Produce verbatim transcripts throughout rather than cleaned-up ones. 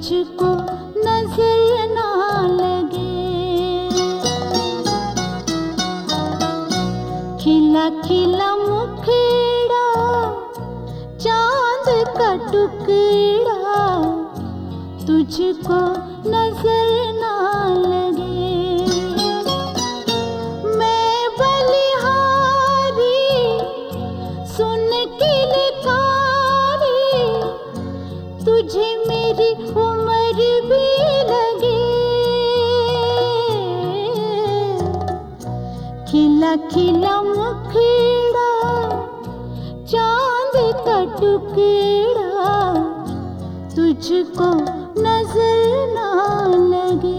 तुझको नजर ना लगे। खिला खिला मुखड़ा चांद का टुकड़ा तुझको नजर ना लगे। मैं बलिहारी सुन के लकारी तुझे मेरी उम्र भी लगे। खिला खिला मुखड़ा चांद का टुकड़ा तुझको नजर ना लगे।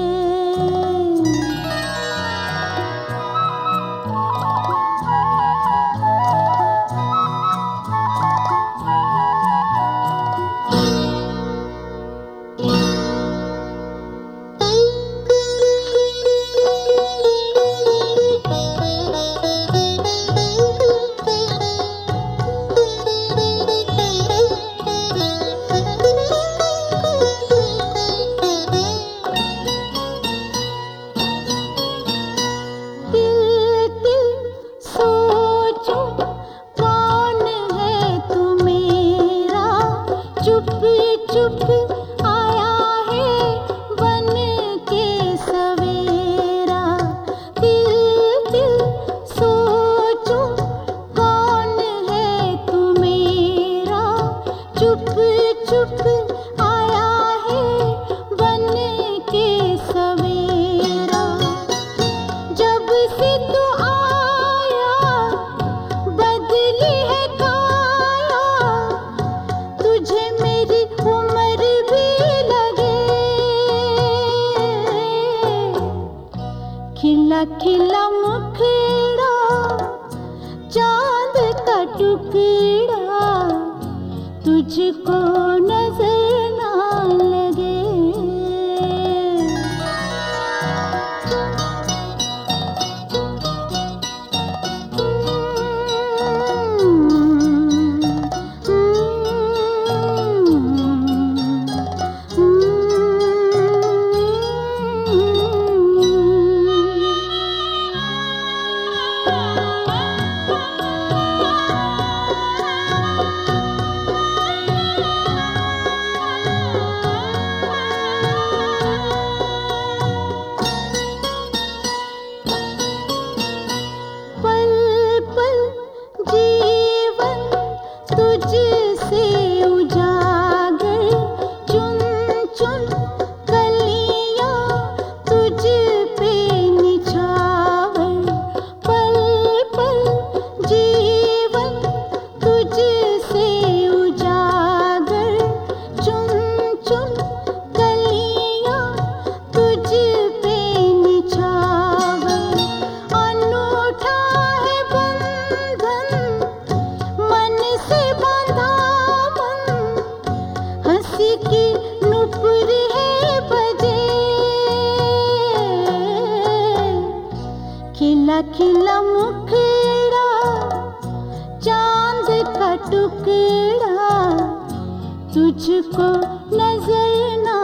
चुप आया है बन के सवेरा। दिल दिल सोचो कौन है तू मेरा। चुप चुप आया है बन के सवेरा। जब से तू आया बदली है काया तुझे मेरी उम्र भी लगे। खिला खिला मुखड़ा चांद का टुकड़ा तुझको नजर ना लगे। खिला खिला मुखड़ा चांद का टुकड़ा तुझको नजर ना